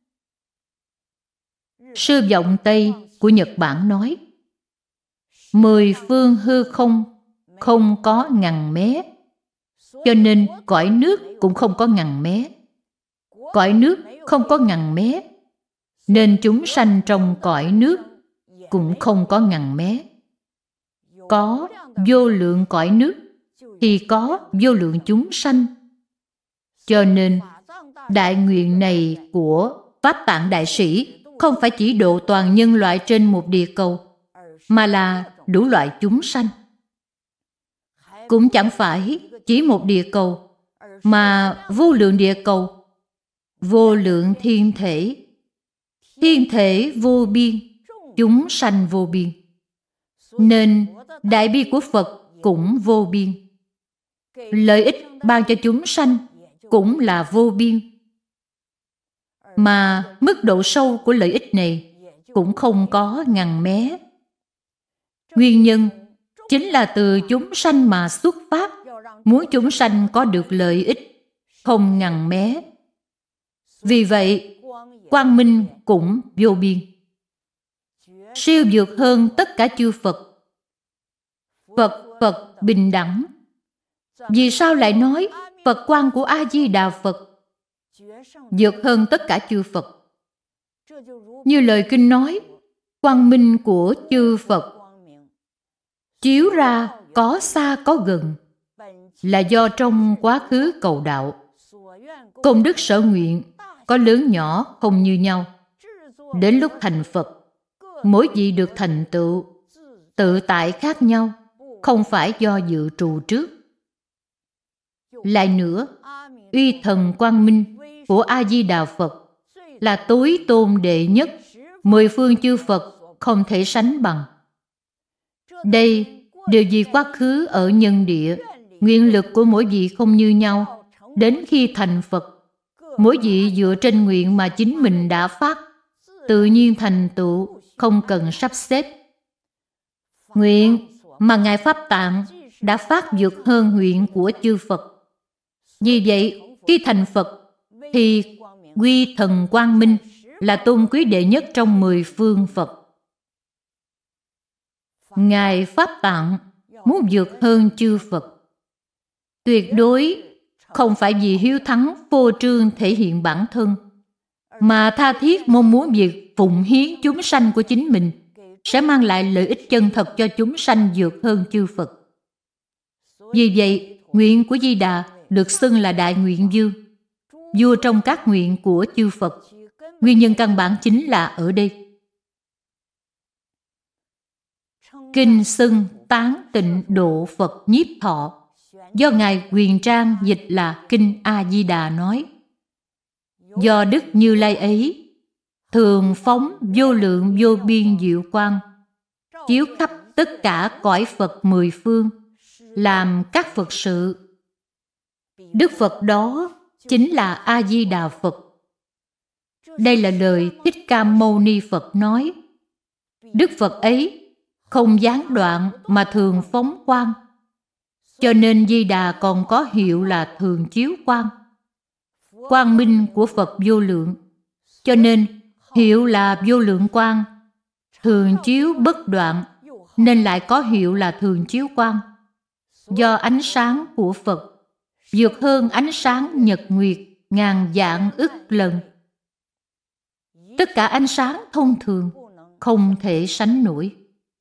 S1: Sư Vọng Tây của Nhật Bản nói: 10 phương hư không không có ngằn mé, cho nên cõi nước cũng không có ngằn mé. Cõi nước không có ngằn mé, nên chúng sanh trong cõi nước cũng không có ngằn mé. Có vô lượng cõi nước thì có vô lượng chúng sanh. Cho nên đại nguyện này của Pháp Tạng Đại Sĩ không phải chỉ độ toàn nhân loại trên một địa cầu, mà là đủ loại chúng sanh. Cũng chẳng phải chỉ một địa cầu, mà vô lượng địa cầu, vô lượng thiên thể, thiên thể vô biên, chúng sanh vô biên. Nên đại bi của Phật cũng vô biên. Lợi ích ban cho chúng sanh cũng là vô biên. Mà mức độ sâu của lợi ích này cũng không có ngằn mé. Nguyên nhân chính là từ chúng sanh mà xuất phát, muốn chúng sanh có được lợi ích, không ngằn mé. Vì vậy, quang minh cũng vô biên, siêu vượt hơn tất cả chư Phật. Phật bình đẳng. Vì sao lại nói Phật quang của A-di-đà Phật vượt hơn tất cả chư Phật. Như lời kinh nói, quang minh của chư Phật chiếu ra có xa có gần, là do trong quá khứ cầu đạo, công đức sở nguyện có lớn nhỏ không như nhau. Đến lúc thành Phật, mỗi vị được thành tựu tự tại khác nhau, không phải do dự trù trước. Lại nữa, uy thần quang minh của A-di-đà Phật là tối tôn đệ nhất, 10 phương chư Phật không thể sánh bằng. Đây đều vì quá khứ ở nhân địa, nguyện lực của mỗi vị không như nhau. Đến khi thành Phật, mỗi vị dựa trên nguyện mà chính mình đã phát, tự nhiên thành tựu, không cần sắp xếp. Nguyện mà Ngài Pháp Tạng đã phát vượt hơn nguyện của chư Phật. Vì vậy, khi thành Phật thì quy thần quang minh là tôn quý đệ nhất trong 10 phương Phật. Ngài Pháp Tạng muốn vượt hơn chư Phật, tuyệt đối không phải vì hiếu thắng phô trương thể hiện bản thân, mà tha thiết mong muốn việc phụng hiến chúng sanh của chính mình sẽ mang lại lợi ích chân thật cho chúng sanh vượt hơn chư Phật. Vì vậy, nguyện của Di Đà được xưng là Đại Nguyện Vương, vua trong các nguyện của chư Phật. Nguyên nhân căn bản chính là ở đây. Kinh xưng Tán Tịnh Độ Phật Nhiếp Thọ, do Ngài Quyền Trang dịch là Kinh A-di-đà nói: do Đức Như Lai ấy thường phóng vô lượng vô biên diệu quang, chiếu khắp tất cả cõi Phật 10 phương, làm các Phật sự. Đức Phật đó chính là A-di-đà Phật. Đây là lời Thích Ca Mâu Ni Phật nói. Đức Phật ấy không gián đoạn mà thường phóng quang, cho nên Di Đà còn có hiệu là thường chiếu quang. Quang minh của Phật vô lượng, cho nên hiệu là vô lượng quang. Thường chiếu bất đoạn, nên lại có hiệu là thường chiếu quang. Do ánh sáng của Phật vượt hơn ánh sáng nhật nguyệt ngàn vạn ức lần. Tất cả ánh sáng thông thường không thể sánh nổi.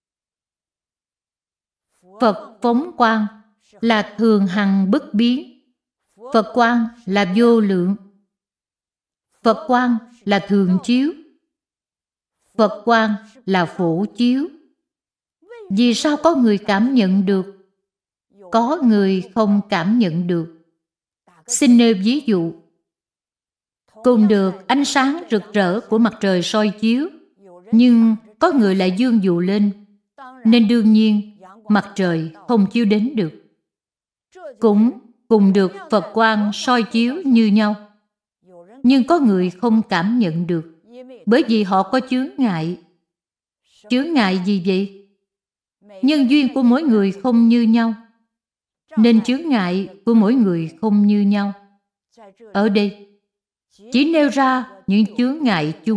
S1: Phật phóng quang là thường hằng bất biến. Phật quang là vô lượng. Phật quang là thường chiếu. Phật quang là phổ chiếu. Vì sao có người cảm nhận được, có người không cảm nhận được? Xin nêu ví dụ. Cùng được ánh sáng rực rỡ của mặt trời soi chiếu, nhưng có người lại giương dụ lên, nên đương nhiên mặt trời không chiếu đến được. Cũng cùng được Phật quang soi chiếu như nhau, nhưng có người không cảm nhận được, bởi vì họ có chướng ngại. Chướng ngại gì vậy? Nhân duyên của mỗi người không như nhau, nên chướng ngại của mỗi người không như nhau. Ở đây chỉ nêu ra những chướng ngại chung.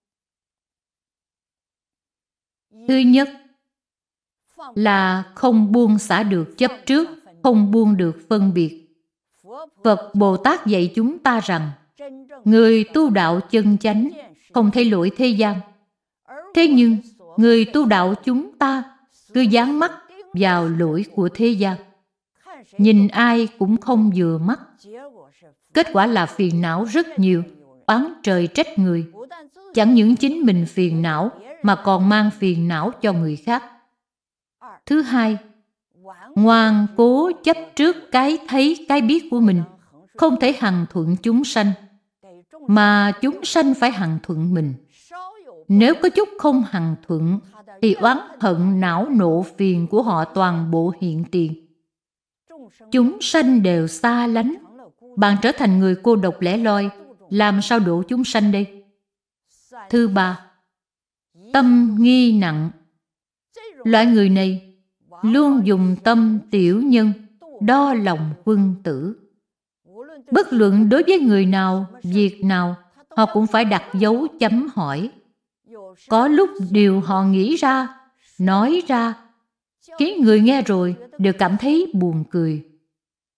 S1: Thứ nhất là không buông xả được chấp trước, không buông được phân biệt. Phật Bồ Tát dạy chúng ta rằng người tu đạo chân chánh không thấy lỗi thế gian. Thế nhưng người tu đạo chúng ta cứ dán mắt vào lỗi của thế gian, nhìn ai cũng không vừa mắt. Kết quả là phiền não rất nhiều, oán trời trách người. Chẳng những chính mình phiền não mà còn mang phiền não cho người khác. Thứ hai, ngoan cố chấp trước cái thấy cái biết của mình, không thể hằng thuận chúng sanh, mà chúng sanh phải hằng thuận mình. Nếu có chút không hằng thuận thì oán hận não nộ phiền của họ toàn bộ hiện tiền. Chúng sanh đều xa lánh, bạn trở thành người cô độc lẻ loi, làm sao độ chúng sanh đây? Thứ ba, tâm nghi nặng. Loại người này luôn dùng tâm tiểu nhân đo lòng quân tử. Bất luận đối với người nào, việc nào, họ cũng phải đặt dấu chấm hỏi. Có lúc điều họ nghĩ ra, nói ra, khiến người nghe rồi đều cảm thấy buồn cười.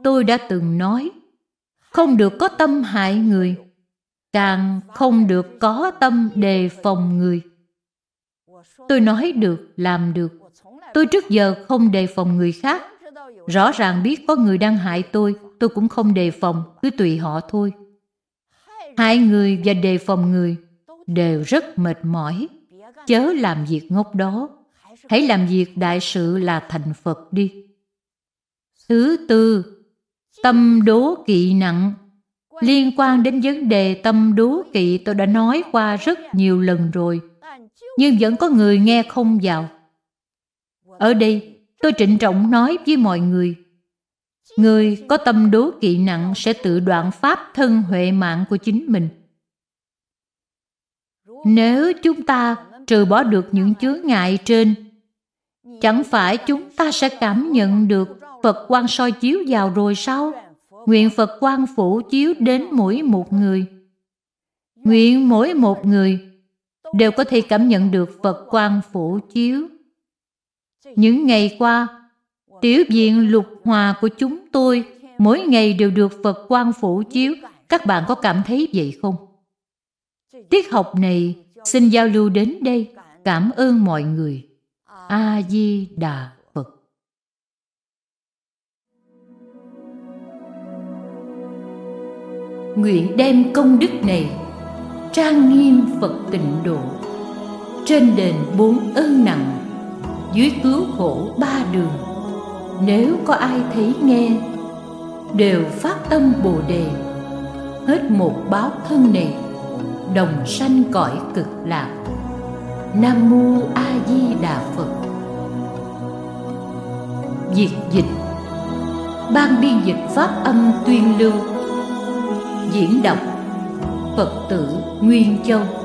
S1: tôi đã từng nói, không được có tâm hại người, càng không được có tâm đề phòng người. Tôi nói được, làm được. Tôi trước giờ không đề phòng người khác. Rõ ràng biết có người đang hại tôi cũng không đề phòng, cứ tùy họ thôi. Hại người và đề phòng người đều rất mệt mỏi. Chớ làm việc ngốc đó. Hãy làm việc đại sự là thành Phật đi. Thứ tư, tâm đố kỵ nặng. Liên quan đến vấn đề tâm đố kỵ tôi đã nói qua rất nhiều lần rồi, nhưng vẫn có người nghe không vào. Ở đây tôi trịnh trọng nói với mọi người, người có tâm đố kỵ nặng sẽ tự đoạn pháp thân huệ mạng của chính mình. Nếu chúng ta trừ bỏ được những chướng ngại trên, chẳng phải chúng ta sẽ cảm nhận được Phật quang soi chiếu vào rồi sao? Nguyện Phật quang phủ chiếu đến mỗi một người. Nguyện mỗi một người đều có thể cảm nhận được Phật quang phủ chiếu. Những ngày qua, tiểu viện Lục Hòa của chúng tôi mỗi ngày đều được Phật quang phủ chiếu. Các bạn có cảm thấy vậy không? Tiết học này xin giao lưu đến đây. Cảm ơn mọi người. A Di Đà Phật. Nguyện đem công đức này trang nghiêm Phật Tịnh Độ, trên đền 4 ơn nặng, dưới cứu khổ 3 đường. Nếu có ai thấy nghe, đều phát tâm Bồ Đề, hết một báo thân này, đồng sanh cõi Cực Lạc. Nam Mô A Di Đà Phật. Việt dịch. Ban biên dịch pháp âm tuyên lưu. Diễn đọc Phật tử Nguyên Châu.